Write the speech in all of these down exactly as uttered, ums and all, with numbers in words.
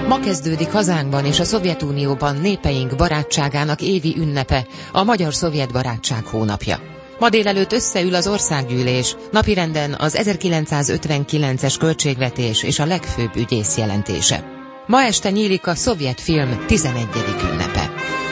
Ma kezdődik hazánkban és a Szovjetunióban népeink barátságának évi ünnepe, a Magyar-Szovjet Barátság hónapja. Ma délelőtt összeül az országgyűlés, napirenden az ezerkilencszázötvenkilences költségvetés és a legfőbb ügyész jelentése. Ma este nyílik a szovjet film tizenegyedik ünnepe.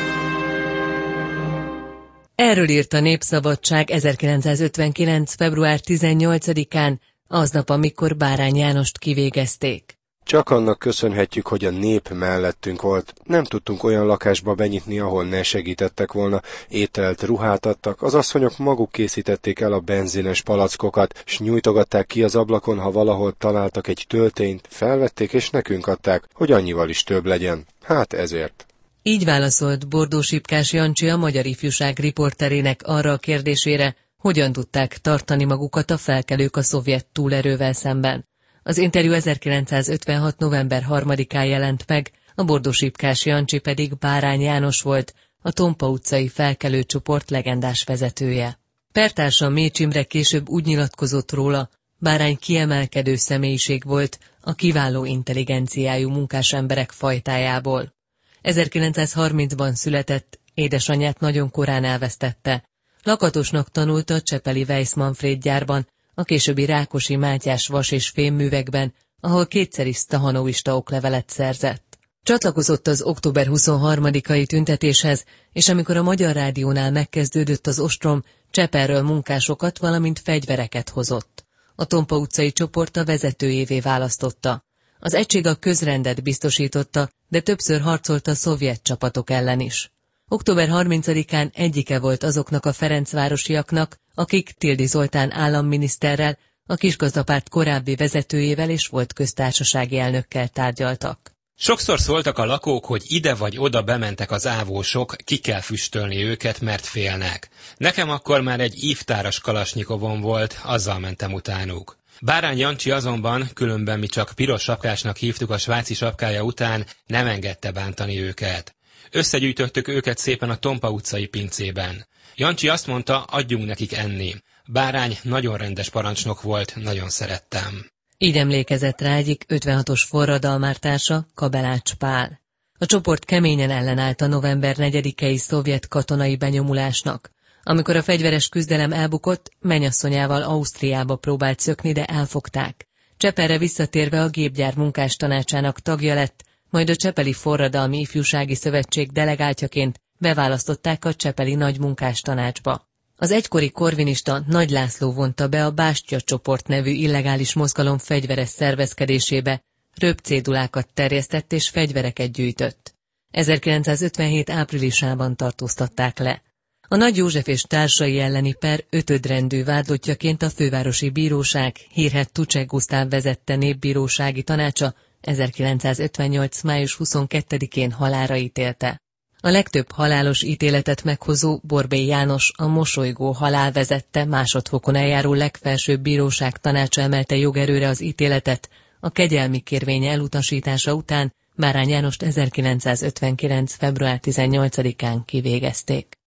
Erről írt a Népszabadság ezerkilencszázötvenkilenc. február tizennyolcadikán, aznap, amikor Bárány Jánost kivégezték. Csak annak köszönhetjük, hogy a nép mellettünk volt. Nem tudtunk olyan lakásba benyitni, ahol ne segítettek volna. Ételt, ruhát adtak, az asszonyok maguk készítették el a benzines palackokat, s nyújtogatták ki az ablakon, ha valahol találtak egy töltényt, felvették és nekünk adták, hogy annyival is több legyen. Hát ezért. Így válaszolt Bordó-Sipkás Jancsi a Magyar Ifjúság riporterének arra a kérdésére, hogyan tudták tartani magukat a felkelők a szovjet túlerővel szemben. Az interjú ezerkilencszázötvenhat. november harmadikán jelent meg, a Bordó-Sipkás Jancsi pedig Bárány János volt, a Tompa utcai felkelő csoport legendás vezetője. Pertársa Mécs Imre később úgy nyilatkozott róla, Bárány kiemelkedő személyiség volt a kiváló intelligenciájú munkás emberek fajtájából. ezerkilencszázharmincban született, édesanyját nagyon korán elvesztette. Lakatosnak tanult a csepeli Weiss Manfréd gyárban, a későbbi Rákosi Mátyás vas- és fémművekben, ahol kétszer is sztahanóista oklevelet szerzett. Csatlakozott az október huszonharmadikai tüntetéshez, és amikor a Magyar Rádiónál megkezdődött az ostrom, Cseperről munkásokat, valamint fegyvereket hozott. A Tompa utcai csoport a vezetőjévé választotta. Az egység a közrendet biztosította, de többször harcolt a szovjet csapatok ellen is. október harmincadikán egyike volt azoknak a ferencvárosiaknak, akik Tildy Zoltán államminiszterrel, a Kisgazdapárt korábbi vezetőjével és volt köztársasági elnökkel tárgyaltak. Sokszor szóltak a lakók, hogy ide vagy oda bementek az ávósok, ki kell füstölni őket, mert félnek. Nekem akkor már egy ívtáras kalasnyikovom volt, azzal mentem utánuk. Bárány Jancsi azonban, különben mi csak piros sapkásnak hívtuk a svájci sapkája után, nem engedte bántani őket. Összegyűjtöttük őket szépen a Tompa utcai pincében. Jancsi azt mondta, adjunk nekik enni. Bárány nagyon rendes parancsnok volt, nagyon szerettem. Így emlékezett rá egyik ötvenhatos forradalmártársa, Kabelács Pál. A csoport keményen ellenállt a november negyedikei szovjet katonai benyomulásnak. Amikor a fegyveres küzdelem elbukott, mennyasszonyával Ausztriába próbált szökni, de elfogták. Cseperre visszatérve a gépgyár munkástanácsának tagja lett, majd a Csepeli Forradalmi Ifjúsági Szövetség delegáltjaként beválasztották a Csepeli Nagy Munkástanácsba. Az egykori korvinista Nagy László vonta be a Bástya csoport nevű illegális mozgalom fegyveres szervezkedésébe, röpcédulákat terjesztett és fegyvereket gyűjtött. ezerkilencszázötvenhét áprilisában tartóztatták le. A Nagy József és társai elleni per ötödrendű vádlottjaként a fővárosi bíróság hírhedt Tucsek Gusztáv vezette népbírósági tanácsa ezerkilencszázötvennyolc. május huszonkettedikén halálra ítélte. A legtöbb halálos ítéletet meghozó Borbély János, a Mosolygó halál vezette másodfokon eljáró legfelsőbb bíróság tanácsa emelte jogerőre az ítéletet, a kegyelmi kérvény elutasítása után Bárány Jánost ezerkilencszázötvenkilenc. február tizennyolcadikán kivégezték.